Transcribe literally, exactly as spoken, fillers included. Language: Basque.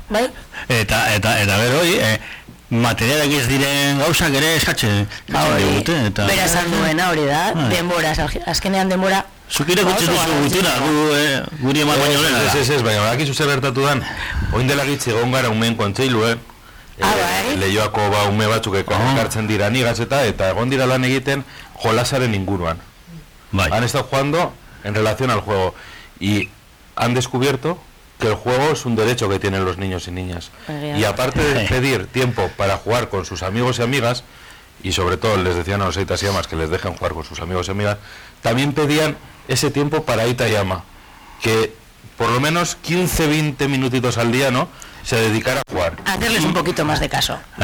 bai? Eta, eta, eta gero, eh, materialak ez diren gauzak ere eskatzen digute. Bera esan duena hori da, denbora, azkenean denbora. Zuk ere gutxetu zu gutuna, guri eman baino lehena. Ez, ez, ez, baina badakizu zer gertatu dan, oin dela gitzi egon gara umeen kontseilu, eh? Leioako ba ume batzuk ekartzen dira nigaz eta eta egon dira lan egiten jolasaren inguruan. Han estado jugando en relación al juego y han descubierto que el juego es un derecho que tienen los niños y niñas. Y aparte de pedir tiempo para jugar con sus amigos y amigas, y sobre todo les decían a los Aita Siamas que les dejen jugar con sus amigos y amigas, también pedían ese tiempo para Aita Yama, que por lo menos quince a veinte minutitos al día, ¿no?, se dedicara a jugar. Hacerles un poquito más de caso.